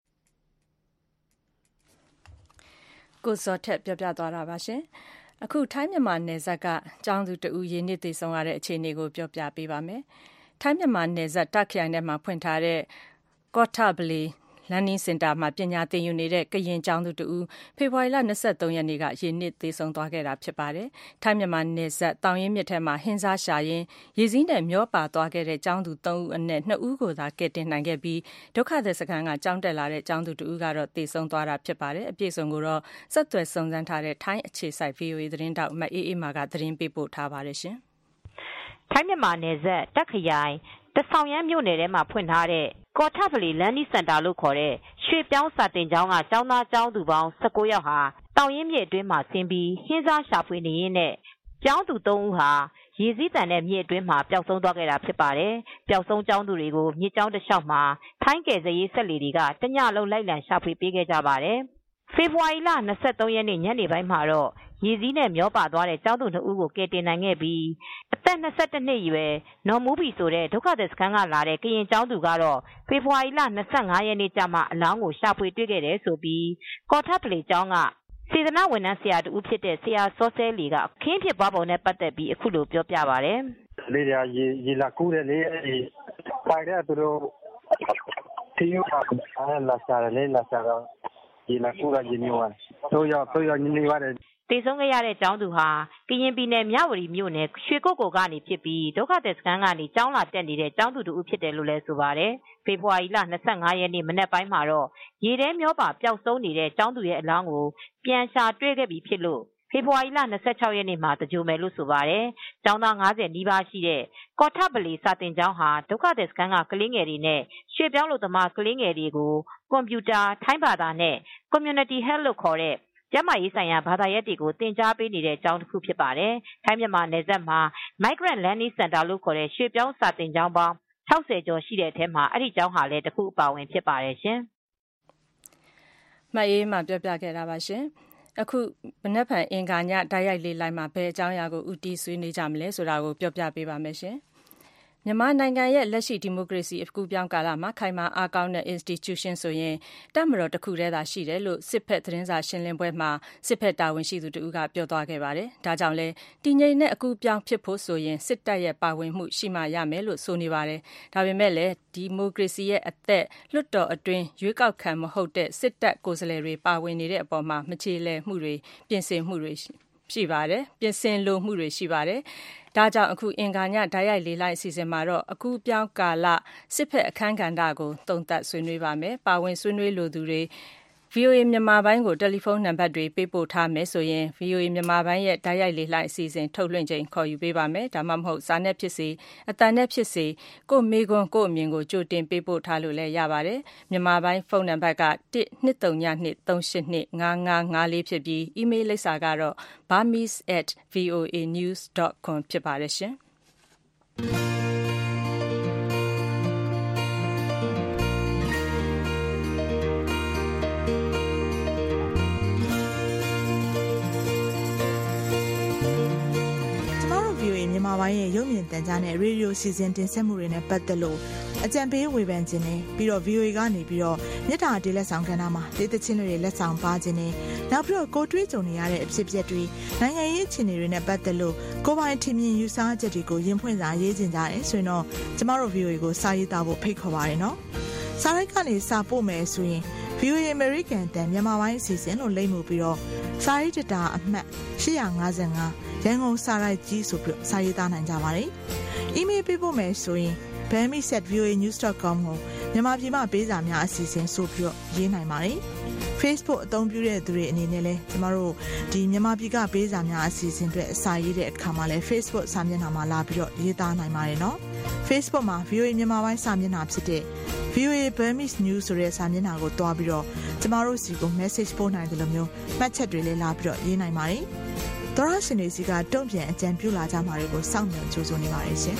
ကိုစောထက်ပြောပြသွားတာပါရှင်အခုထိုင်းမြန်မာနယ်စပ်ကကျောင်းသူတဦးရင်းနှီးသိဆုံးရတဲ့အခြေအနေကိုပြောပြပေးပါမယ်ထိုင်းမြန်မာနယ်စပ်တက်ခိုင်ထဲမှာဖွင့်ထားတဲ့ကော့ထဘလီလန်နင်းစင်တာမှာပညာသင်ယူနေတဲ့ကရင်ကျောင်းသူတဦးဖေဖော်ဝါရီလ23ရက်နေ့ကရေနစ်သေဆုံးသွားခဲ့တာဖြစ်ပါတယ်။ထိုင်းမြန်မာနယ်စပ်တောင်ရင်မြစ်ထဲမှာဟင်းစားရှာရင်းရေစီးနဲ့မျောပါသွားခဲ့တဲ့ကျောင်းသူ3ဦးအနက်2ဦးကိုသာကယ်တင်နိုင်ခဲ့ပြီးဒုက္ခသည်စခန်းကကျောင်းတက်လာတဲ့ကျောင်းသူတဦးကတော့သေဆုံးသွားတာဖြစ်ပါတယ်။အပြည့်စုံကိုတော့ဆက်သွယ်စုံစမ်းထားတဲ့ထိုင်းအခြေစိုက် VOA သတင်းတောက်မအေးအေးမာကသတင်းပေးပို့ထားပါတယ်ရှင်။ထိုင်းမြန်မာနယ်စပ်တက်ခရိုင်တဆောင်ရမ်းမြို့နယ်ထဲမှာဖွင့်ထားတဲ့ကော်ထဖလီလန်နီစင်တာလို့ခေါ်တဲ့ရွှေပြောင်းစာတင်ကျောင်းကကျောင်းသားကျောင်းသူပေါင်း19ယောက်ဟာတောင်ရင်မြစ်အတွင်းမှာဆင်းပြီးဟင်းစားရှာဖွေနေရင်းနဲ့ကျောင်းသူ3ဦးဟာရေစည်းတန်တဲ့မြစ်အတွင်းမှာပျောက်ဆုံးသွားခဲ့တာဖြစ်ပါတယ်။ပျောက်ဆုံးကျောင်းသူတွေကိုမြစ်ကျောင်းတစ်လျှောက်မှာထိုင်းကယ်ဆယ်ရေးဆက်လီတွေကတညလုံးလိုက်လံရှာဖွေပေးခဲ့ကြပါတယ်။ဖေဖော်ဝါရီလ23ရက်နေ့ညနေပိုင်းမှာတော့ရေစည်းနဲ့မျောပါသွားတဲ့ကျောင်းသူ2ဦးကိုကယ်တင်နိုင်ခဲ့ပြီးအသက်22နှစ်အရွယ်နော်မူးဘီဆိုတဲ့ဒုက္ခသည်စခန်းကလာတဲ့ကရင်ကျောင်းသူကတော့ဖေဖော်ဝါရီလ25ရက်နေ့ကျမှအလောင်းကိုရှာဖွေတွေ့ခဲ့တယ်ဆိုပြီးကော်ထပလီကျောင်းကစေတနာဝန်ထမ်းဆရာတူဖြစ်တဲ့ဆရာစောဆဲလီကခင်းဖြစ်ပွားပုံနဲ့ပတ်သက်ပြီးအခုလိုပြောပြပါတယ်။လေရေလာကူးတယ်လေအဲဒီပိုက်တဲ့သူတို့တီးရပါလာစားတယ်လာစားတော့ရေလာကူးကရေနေသွားတော့ရောက်နေပါတယ်သေဆုံးခဲ့ရတဲ့ကျောင်းသူဟာကရင်ပြည်နယ်မြဝတီမြို့နယ်ရွှေကုတ်ကိုကနေဖြစ်ပြီးဒုက္ခသည်စခန်းကနေကျောင်းလာတက်နေတဲ့ကျောင်းသူတို့ဖြစ်တယ်လို့လည်းဆိုပါတယ်။ဖေဖော်ဝါရီလ25ရက်နေ့မနက်ပိုင်းမှာတော့ရေထဲမျောပါပျောက်ဆုံးနေတဲ့ကျောင်းသူရဲ့အလောင်းကိုပြန်ရှာတွေ့ခဲ့ပြီးဖြစ်လို့ဖေဖေဖော်ဝါရီလ26ရက်နေ့မှာတကြိုမယ်လို့ဆိုပါတယ်။ကျောင်းသား90နီးပါးရှိတဲ့ကော်ထပလီစာသင်ကျောင်းဟာဒုက္ခသည်စခန်းကကလေးငယ်တွေနဲ့ရွှေ့ပြောင်းလူသမားကလေးငယ်တွေကိုကွန်ပျူတာထိုင်းဘာသာနဲ့ Community Health လို့ခေါ်တဲ့ကျန်းမာရေးဆိုင်ရာဘာသာရပ်တွေကိုသင်ကြားပေးနေတဲ့ကျောင်းတစ်ခုဖြစ်ပါတယ်။ထိုင်းမြန်မာနယ်စပ်မှာ Migrant Learning Center လို့ခေါ်တဲ့ရွှေ့ပြောင်းစာသင်ကျောင်းပေါင်း60ကျော်ရှိတဲ့အထဲမှာအဲ့ဒီကျောင်းဟာလည်းတစ်ခုအပါဝင်ဖြစ်ပါတယ်ရှင်။မအေးမှပြောပြခဲ့တာပါရှင်။အခုမနက်ဖြန်အင်္ဂါညတိုက်ရိုက်လေးလိုက်မှာဘယ်အကြောင်းအရာကိုဦးတည်ဆွေးနွေးကြမလဲဆိုတာကိုပြောပြပေးပါမယ်ရှင်။မြန်မာနိုင်ငံရဲ့လက်ရှိဒီမိုကရေစီအကူပြောင်းကာလမှာခိုင်မာအားကောင်းတဲ့ institution ဆိုရင်တပ်မတော်တစ်ခုတည်းသာရှိတယ်လို့စစ်ဖက်သတင်းစာရှင်းလင်းပွဲမှာစစ်ဖက်တာဝန်ရှိသူတို့ကပြောသွားခဲ့ပါတယ်။ဒါကြောင့်လဲတည်ငြိမ်တဲ့အကူပြောင်းဖြစ်ဖို့ဆိုရင်စစ်တပ်ရဲ့ပါဝင်မှုရှိမှရမယ်လို့ဆိုနေပါတယ်။ဒါပေမဲ့လည်းဒီမိုကရေစီရဲ့အသက်လွတ်တော်အတွင်းရွေးကောက်ခံမဟုတ်တဲ့စစ်တပ်ကိုယ်စားလှယ်တွေပါဝင်နေတဲ့အပေါ်မှာမချေလဲမှုတွေပြင်ဆင်မှုတွေရှိပါတယ်။ပြင်ဆင်လိုမှုတွေရှိပါတယ်။ဒါကြောင့်အခုအင်္ဂါညဓာတ်ရိုက်လေးလိုက်အစီအစဉ်မှာတော့အခုပြောင်းကာလစစ်ဖက်အခမ်းကဏ္ဍကိုသုံးသပ်ဆွေးနွေးပါမယ်။ပါဝင်ဆွေးနွေးလိုသူတွေ VOA မြန်မာပိုင်းကိုတယ်လီဖုန်းနံပါတ်တွေပေးပို့ထားမယ်ဆိုရင် VOA မြန်မာပိုင်းရဲ့ဓာတ်ရိုက်လေးလိုက်အစီအစဉ်ထုတ်လွှင့်ချိန်ခေါ်ယူပေးပါမယ်။ဒါမှမဟုတ်စာနဲ့ဖြစ်စေအသံနဲ့ဖြစ်စေကိုမေခွန်းကိုအမြင်ကိုကြိုတင်ပေးပို့ထားလို့လည်းရပါတယ်။မြန်မာပိုင်းဖုန်းနံပါတ်က123255554ဖြစ်ပြီး email လိပ်စာကတော့ burmese@voanews.com ဖြစ်ပါတယ်ရှင်။မြန်မာပိုင်းရဲ့ရုပ်မြင်သံကြားနဲ့ရေဒီယိုစီစဉ်တင်ဆက်မှုတွေနဲ့ပတ်သက်လို့အကြံပေးဝေဖန်ခြင်းနဲ့ပြီးတော့ VOA ကနေပြီးတော့မြစ်တာတေးလက်ဆောင်ကဏ္ဍမှာဒေသချင်းတွေလက်ဆောင်ပါခြင်းနဲ့နောက်ပြီးတော့ကိုတွေးကြုံနေရတဲ့အဖြစ်အပျက်တွေနိုင်ငံရေးအခြေအနေတွေနဲ့ပတ်သက်လို့ကိုယ်ပိုင်ထင်မြင်ယူဆချက်တွေကိုရင်ဖွင့်စာရေးခြင်းကြတယ်ဆိုရင်တော့ကျမတို့ VOA ကိုစာရေးသားဖို့ဖိတ်ခေါ်ပါရနော်။စာရိုက်ကနေစာပို့မယ်ဆိုရင် VOA American တန်မြန်မာပိုင်းအစီအစဉ်လို့လိမ့်မှုပြီးတော့စာရေးတတာအမှတ်855ရန်ကုန်စာရိုက်ကြီးဆိုပြီးစာရေးသားနိုင်ကြပါတယ်။ email ပေးဖို့မယ်ဆိုရင် burmese@voanews.com ကိုမြန်မာပြည်မှာပေးစာများအစီအစဉ်ဆိုပြီးရေးနိုင်ပါတယ်။ Facebook အသုံးပြုတဲ့သူတွေအနေနဲ့လည်းကျမတို့ဒီမြန်မာပြည်ကပေးစာများအစီအစဉ်တွေအစာရေးတဲ့အခါမှာလည်း Facebook စာမျက်နှာမှာလာပြီးတော့ရေးသားနိုင်ပါတယ်နော်။ Facebook မှာ VOA မြန်မာပိုင်းစာမျက်နှာဖြစ်တဲ့ VOA Burmese News ဆိုတဲ့စာမျက်နှာကိုတွားပြီးတော့ကျမတို့စီကို message ပို့နိုင်တယ်လို့မျိုးမှတ်ချက်တွေလည်းလာပြီးတော့ရေးနိုင်ပါတယ်။သောရရှင်တွေစီကတုံ့ပြန်အကြံပြုလာကြမှာတွေကိုစောင့်မျှော်ကြိုးစားနေပါတယ်ရှင်။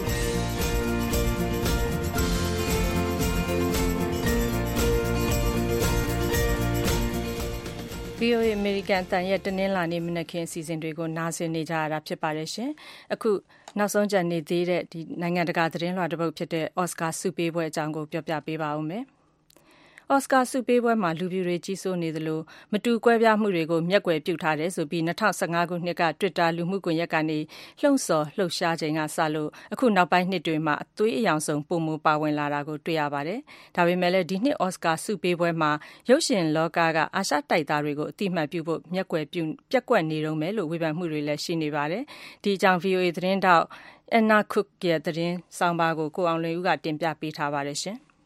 VOA American တန်ရဲ့တနင်္လာနေ့မနက်ခင်းအစီအစဉ်တွေကိုနားဆင်နေကြရတာဖြစ်ပါတယ်ရှင်။အခုနောက်ဆုံးကြံနေသေးတဲ့ဒီနိုင်ငံတကာသတင်းလွှာတစ်ပုဒ်ဖြစ်တဲ့ Oscar ဆုပေးပွဲအကြောင်းကိုပြောပြပေးပါဦးမယ်။အော်စကာဆုပေးပွဲမှာလူပြူတွေကြီးစိုးနေသလိုမတူကွဲပြားမှုတွေကိုမျက်ကွယ်ပြုထားတယ်ဆိုပြီး2015ခုနှစ်က Twitter လူမှုကွန်ရက်ကနေလှုံ့ဆော်လှုပ်ရှားချိန်ကစလို့အခုနောက်ပိုင်းနှစ်တွေမှာအသွေးအယောင်ဆုံးပုံမပါဝင်လာတာကိုတွေ့ရပါတယ်။ဒါပေမဲ့လည်းဒီနှစ်အော်စကာဆုပေးပွဲမှာရုပ်ရှင်လောကကအာရှတိုက်သားတွေကိုအတိအမှတ်ပြုဖို့မျက်ကွယ်ပြုပြက်ကွက်နေတော့မယ်လို့ဝေဖန်မှုတွေလည်းရှိနေပါတယ်။ဒီအကြောင်း VOA သတင်းတောက် Anna Cook ရဲ့သတင်းဆောင်ပါကိုအောင်လွင်ဦးကတင်ပြပေးထားပါတယ်ရှင်။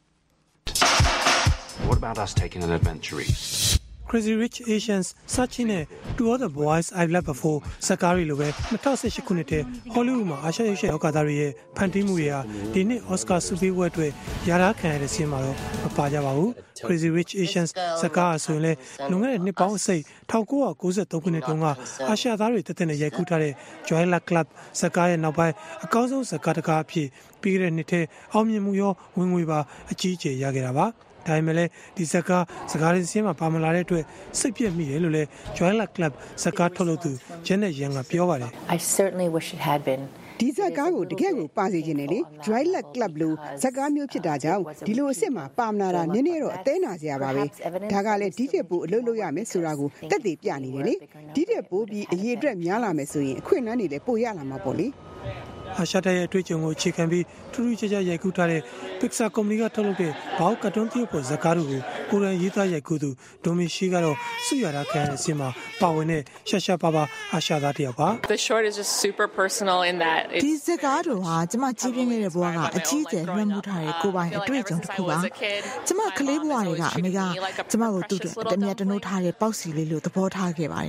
What about us taking an adventure east? Crazy Rich Asians စချင်းနဲ့ To All the Boys I've Loved Before စကားတွေလိုပဲ2018ခုနှစ်ထဲ Hollywood မှာအာရှရုပ်ရှင်လောကသားတွေရဲ့ဖန်တီးမှုတွေဟာဒီနှစ် Oscar ဆုပေးပွဲအတွက်ရထားခံရတဲ့စီးမှာတော့မပါကြပါဘူး။ Crazy Rich Asians စကားဆိုရင်လည်းလွန်ခဲ့တဲ့နှစ်ပေါင်းအစိတ်1993ခုနှစ်တုန်းကအာရှသားတွေတက်တဲ့ရိုက်ကူးထားတဲ့ Joy Luck Club စကားရဲ့နောက်ပိုင်းအကောင်းဆုံးစကားတကားအဖြစ်ပြီးခဲ့တဲ့နှစ်ထဲအောင်မြင်မှုရောဝင်ငွေပါအကြီးအကျယ်ရခဲ့တာပါ။ဒါပေမဲ့လည်းဒီစကားရင်းစင်းမှာပါမလာတဲ့အတွက်စိတ်ပြည့်မိတယ်လို့လည်း Joy Luck Club စကားထုတ်လုပ်သူ Janet Yang ကပြောပါတယ် I certainly wish it had beenဒီဇက်ကားကိုတကယ်ကိုပါစေခြင်းနဲ့လေ Joy Luck Club လို့ဇက်ကားမျိုးဖြစ်တာကြောင့်ဒီလိုအစ်စ်မှာပါမလာတာနည်းနည်းတော့အသေးနာစရာပါပဲဒါကလည်းဒီတဲ့ပို့အလုပ်လုပ်ရမယ်ဆိုတာကိုတက်သေးပြနေတယ်လေဒီတဲ့ပို့ပြီးအရေးအတွက်များလာမယ်ဆိုရင်အခွင့်အလမ်းတွေလည်းပို့ရလာမှာပေါ့လေအာရှတိုက်ရဲ့အတွေ့အကြုံကိုအခြေခံပြီးထူးထူးခြားခြားရိုက်ကူးထားတဲ့ Pixar ကုမ္ပဏီကထုတ်လုပ်တဲ့ဘောက်ကာတွန်းသရုပ်ဖော်ဇာတ်ကားတွေကိုကိုယ်တိုင်ရေးသားရိုက်ကူးသူဒိုမီရှီကတော့ဆုရတာခံရတဲ့အစီအမှာပါဝင်တဲ့ရှာပါပါအာရှသားတစ်ယောက်ပါ The short is just super personal in that ဒီဇာတ်ကားတို့ဟာကျမကြီးပြင်းခဲ့တဲ့ဘဝကအကြီးအကျယ်လွှမ်းမိုးထားတဲ့ကိုယ်ပိုင်အတွေ့အကြုံတစ်ခုပါကျမကလေးဘဝတွေကအမေကကျမကိုသူ့အတွက်တမျက်တနိုးထားတဲ့ပေါက်စီလေးလို့သဘောထားခဲ့ပါတယ်အာ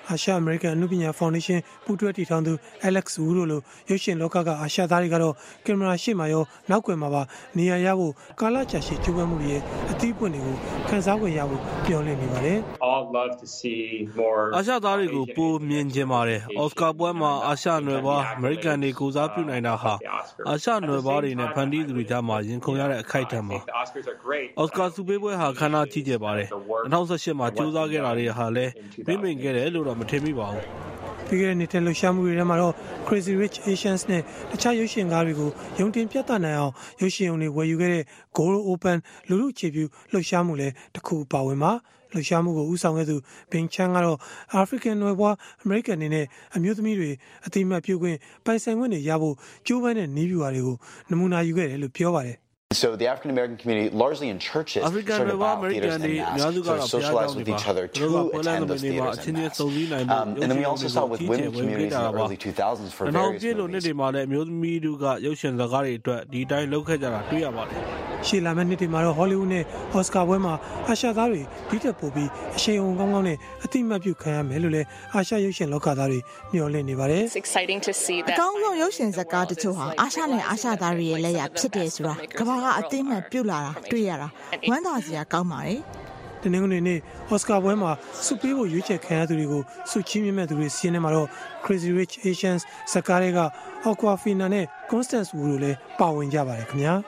အာရှအမေရိကန်အနုပညာဖောင်ဒေးရှင်းပူးတွဲတည်ထောင်သူ Alex Wu တို့လိုရုပ်ရှင်လောကကအာရှသားတွေကတော့ကင်မရာရှေ့မှာရောနောက်ကွယ်မှာပါနေရာရဖို့ကာလကြာရှည်ကြိုးပမ်းမှုတွေရဲ့အသီးပွင့်တွေကိုခန်းစားခွင့်ရဖို့မျှော်လင့်နေပါတယ်အာရှသားတွေကိုပိုမြင်ချင်ပါတယ်။အော်စကာပွဲမှာအာရှနွယ်ဖွားအမေရိကန်တွေကိုစားပြုနိုင်တာဟာအာရှနွယ်ဖွားတွေနဲ့ဖန်တီးသူတွေကြားမှာရင်ခုန်ရတဲ့အခိုက်အတန့်ပါ။အော်စကာဆုပေးပွဲဟာခမ်းနားကြီးကျယ်ပါတယ်။2018မှာကြိုးစားခဲ့တာတွေဟာလည်းပြင်ပခဲ့တယ်လို့တော့မထင်မိပါဘူး။ပြီးခဲ့တဲ့နှစ်ထဲလှူရှားမှုတွေထဲမှာတော့ Crazy Rich Asians နဲ့တခြားရုပ်ရှင်ကားတွေကိုရုံတင်ပြသနိုင်အောင်ရုပ်ရှင်ရုံတွေဝယ်ယူခဲ့တဲ့ Gold Open လူထုအခြေပြုလှူရှားမှုလည်းတစ်ခုပါဝင်ပါလှူရှားမှုကိုဦးဆောင်ခဲ့သူ Bing Chan ကတော့ African နွယ်ဖွား American အနေနဲ့အမျိုးသမီးတွေအတိအမှတ်ပြုခွင့်ပိုင်ဆိုင်ခွင့်တွေရဖို့ကြိုးပမ်းတဲ့နည်းဗျူဟာတွေကိုနမူနာယူခဲ့တယ်လို့ပြောပါတယ် So the African American community, largely in churches, African sort of about theaters American and masks, sort of socialize with each other to attend those theaters and masks. And then we also saw with women communities in the early 2000s for various movies. ဒီမှာလည်းအမျိုးသမီးတို့ကရုပ်ရှင်ဇာတ်ကားတွေအတွက်ဒီတိုင်းလုပ်ခဲ့ကြတာတွေ့ရပါတယ်ရှေ့လာမယ့်နှစ်တွေမှာတော့ Hollywood နဲ့ Oscar ပွဲမှာအာရှသားတွေဒီတက်ပို့ပြီးအရှိန်အဟုန်ကောင်းကောင်းနဲ့အတိအမှတ်ပြုခံရမယ်လို့လည်းအာရှရုပ်ရှင်လောကသားတွေမျှော်လင့်နေပါတယ် It's exciting to see that အကောင်းဆုံးရုပ်ရှင်ဇာတ်ကားတချို့ဟာအာရှနဲ့အာရှသားတွေရဲ့လက်ရဖြစ်တယ်ဆိုတာကမ္ဘာကအတိအမှတ်ပြုလာတာတွေ့ရတာဝမ်းသာစရာကောင်းပါတယ်တနင်္ဂနွေနေ့ Oscar ပွဲမှာဆုပေးဖို့ရွေးချယ်ခံရသူတွေကိုဆုချီးမြှင့်မဲ့သူတွေစီးနေမှာတော့ Crazy Rich Asians ဇာတ်ကားတွေက Awkwafina နဲ့ Constance Wu တို့လည်းပါဝင်ကြပါတယ်ခင်ဗျာ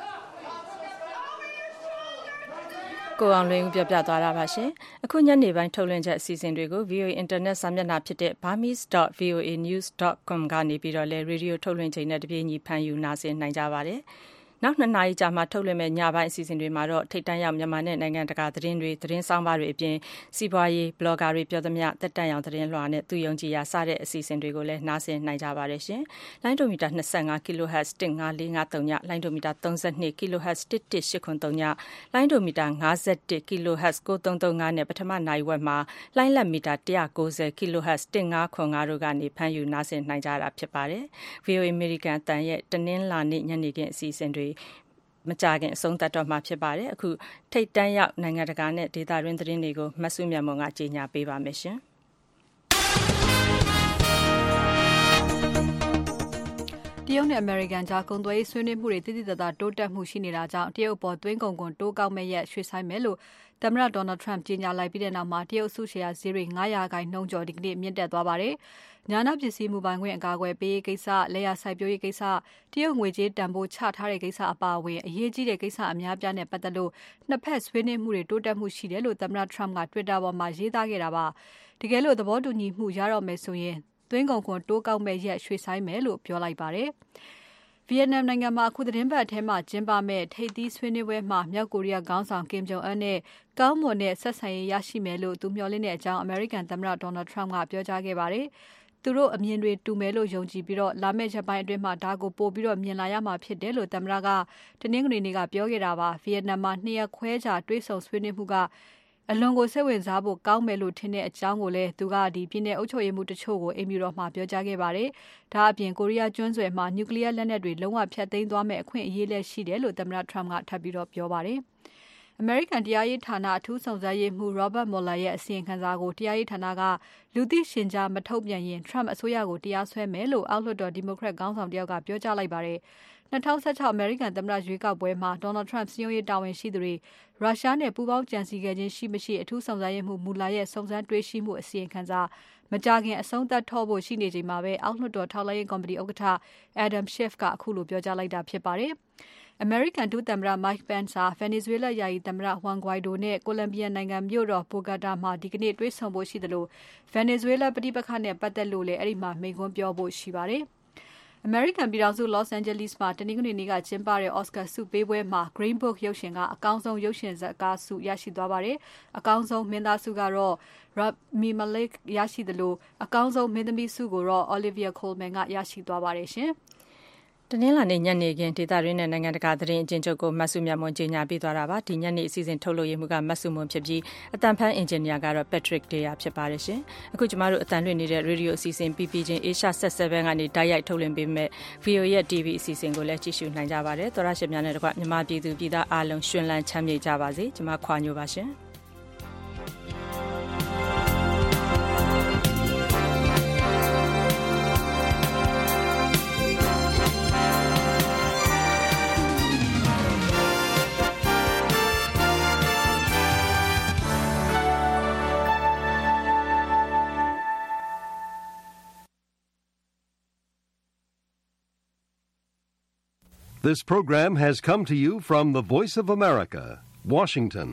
ကိုအောင်လွင်ဦးပြပြသွားတာပါရှင်အခုညနေပိုင်းထုတ်လွှင့်ချက်အစီအစဉ်တွေကို VOA Internet စာမျက်နှာဖြစ်တဲ့ burmese.voanews.com ကနေပြီးတော့လည်းရေဒီယိုထုတ်လွှင့်ချိန်နဲ့တပြေးညီဖန်ယူနာဆင်နိုင်ကြပါတယ်နောက်2နာရီကြာမှထုတ်လွှင့်မဲ့ညပိုင်းအစီအစဉ်တွေမှာတော့ထိတ်တန့်ရောက်မြန်မာနဲ့နိုင်ငံတကာသတင်းတွေသတင်းဆောင်ပါတွေအပြင်စီးပွားရေးဘလော့ဂါတွေပြောသမျှတက်တန့်ရောက်သတင်းလွှာနဲ့သူယုံကြည်ရာစတဲ့အစီအစဉ်တွေကိုလည်းနားဆင်နိုင်ကြပါတယ်ရှင်။လိုင်းဒိုမီတာ25 kHz 15553ညလိုင်းဒိုမီတာ32 kHz 11883ညလိုင်းဒိုမီတာ51 kHz 9335နဲ့ပထမနိုင်ဝက်မှာလိုင်းလက်မီတာ190 kHz 1505တို့ကနေဖမ်းယူနားဆင်နိုင်ကြတာဖြစ်ပါတယ်။ VOA American အတန်ရဲ့တနင်္လာနေ့ညနေခင်းအစီအစဉ်တွေမကြခင်အဆုံးသတ်တော့မှာဖြစ်ပါတယ်အခုထိတ်တန်းရောက်နိုင်ငံတကာနဲ့ဒေသတွင်းသတင်းတွေကိုမဆုမြတ်မွန်ကကြီးညာပေးပါမယ်ရှင်တရုတ်နဲ့အမေရိကန်ကြားကုန်သွယ်ရေးဆွေးနွေးမှုတွေတိတိကျကျတိုးတက်မှုရှိနေတာကြောင့်တရုတ်ပေါ်သွင်းကုန်တိုးကောက်မဲ့ရက်ရွှေ့ဆိုင်းမယ်လို့သမ္မတ Donald Trump ကြေညာလိုက်ပြီးတဲ့နောက်မှာတရုတ်အစုရှယ်ယာဈေးတွေ9%ကျော်ဒီကနေ့မြင့်တက်သွားပါတယ်။ညာနာပစ္စည်းမူပိုင်ခွင့်အကာအကွယ်ပေးရေးကိစ္စ၊လက်ရစိုက်ပျိုးရေးကိစ္စ၊တရုတ်ငွေကြေးတန်ဖိုးချထားတဲ့ကိစ္စအပါအဝင်အရေးကြီးတဲ့ကိစ္စအများပြားနဲ့ပတ်သက်လို့နှစ်ဖက်ဆွေးနွေးမှုတွေတိုးတက်မှုရှိတယ်လို့သမ္မတ Trump က Twitter ပေါ်မှာရေးသားခဲ့တာပါ။တကယ်လို့သဘောတူညီမှုရတော့မယ်ဆိုရင်သွင်းကုန်ခွန်တိုးကောက်မဲ့ရက်ရွှေ့ဆိုင်းမယ်လို့ပြောလိုက်ပါတယ်။ဗီယက်နမ်နိုင်ငံမှာအခုသတင်းပတ်ထဲမှာကျင်းပမဲ့ထိပ်သီးဆွေးနွေးပွဲမှာမြောက်ကိုရီးယားခေါင်းဆောင် Kim Jong Un နဲ့ကောင်းမွန်တဲ့ဆက်ဆံရေးရရှိမယ်လို့သူမျှော်လင့်တဲ့အကြောင်းအမေရိကန်သမ္မတ Donald Trump ကပြောကြားခဲ့ပါတယ်။သူတို့အမြင်တွေတူမယ်လို့ယုံကြည်ပြီးတော့လာမယ့်ရက်ပိုင်းအတွင်းမှာဒါကိုပို့ပြီးတော့မြင်လာရမှာဖြစ်တယ်လို့သမ္မတကတနင်္ဂနွေနေ့ကပြောခဲ့တာပါ။ဗီယက်နမ်မှာ2ရက်ခွဲကြာတွေ့ဆုံဆွေးနွေးမှုကအလွန်ကိုစိတ်ဝင်စားဖို့ကောင်းမယ်လို့ထင်တဲ့အကြောင်းကိုလည်းသူကပြည်내အုပ်ချုပ်ရေးမှုတချို့ကိုအင်မီတော်မှာပြောကြားခဲ့ပါတယ်။ဒါအပြင်ကိုရီးယားကျွန်းဆွယ်မှာနျူကလ িয়ার လက်နက်တွေလုံးဝဖျက်သိမ်းသွားမယ့်အခွင့်အရေးလည်းရှိတယ်လို့သမ္မတ Trump ကထပ်ပြီးတော့ပြောပါတယ်။အမေရိကန်တရားရေးဌာနအထူးစုံစမ်းရေးမှူး Robert Mueller ရဲ့အစီရင်ခံစာကိုတရားရေးဌာနကလူသိရှင်ကြားမထုတ်ပြန်ရင် Trump အစိုးရကိုတရားစွဲမယ်လို့အောက်လွှတ်တော်ဒီမိုကရက်ခေါင်းဆောင်တယောက်ကပြောကြားလိုက်ပါတယ်။2016အမေရိကန်သမ္မတရွေးကောက်ပွဲမှာ Donald Trump စည်းရုံးရေးတာဝန်ရှိသူတွေရုရှားနဲ့ပူးပေါင်းကြံစည်ခဲ့ခြင်းရှိမရှိအထူးစုံစမ်းရေးမှူး Mueller ရဲ့စုံစမ်းတွေ့ရှိမှုအစီရင်ခံစာမကြာခင်အဆုံးသတ်ထော့ဖို့ရှိနေချိန်မှာပဲအောက်လွှတ်တော်ထောက်လှမ်းရေးကော်မတီဥက္ကဋ္ဌ Adam Schiff ကအခုလိုပြောကြားလိုက်တာဖြစ်ပါတယ်။ American ဒုသမ္မတ Mike Pence ဟာ Venezuela ယာယီသမ္မတ Juan Guaido နဲ့ Colombia နိုင်ငံမြို့တော် Bogota မှာဒီကနေ့တွေ့ဆုံဖို့ရှိသလို Venezuela ပဋိပက္ခနဲ့ပတ်သက်လို့လည်းအဲ့ဒီမှာမိန့်ခွန်းပြောဖို့ရှိပါတယ်။ American ပြည်ထောင်စု Los Angeles မှာတနင်္ဂနွေနေ့ကကျင်းပတဲ့ Oscar ဆုပေးပွဲမှာ Green Book ရုပ်ရှင်ကအကောင်းဆုံးရုပ်ရှင်ဇာတ်ကားဆုရရှိသွားပါတယ်။အကောင်းဆုံးမင်းသားဆုကတော့ Rami Malek ရရှိသလိုအကောင်းဆုံးမင်းသမီးဆုကိုတော့ Olivia Colman ကရရှိသွားပါတယ်ရှင်။တနင်္လာနေ့ညနေခင်းဒေသတွင်းနဲ့နိုင်ငံတကာသတင်းအကျဉ်းချုပ်ကိုမဆုမြတ်မွန်ကြီးညာပေးသွားတာပါဒီညနေအစီအစဉ်ထုတ်လို့ရမှုကမဆုမွန်ဖြစ်ပြီးအတန်ဖန်အင်ဂျင်နီယာကတော့ Patrick Deya ဖြစ်ပါတယ်ရှင်အခုကျမတို့အတန်လွှင့်နေတဲ့ radio အစီအစဉ် PP ချင်း Asia 77ကနေတိုက်ရိုက်ထုတ်လွှင့်ပေးမဲ့ VOA ရဲ့ TV အစီအစဉ်ကိုလည်းကြည့်ရှုနိုင်ကြပါတယ်သောရရှိများနဲ့တကွမြန်မာပြည်သူပြည်သားအားလုံးရှင်လန်းချမ်းမြေ့ကြပါစေကျမခွာညိုပါရှင် This program has come to you from the Voice of America, Washington.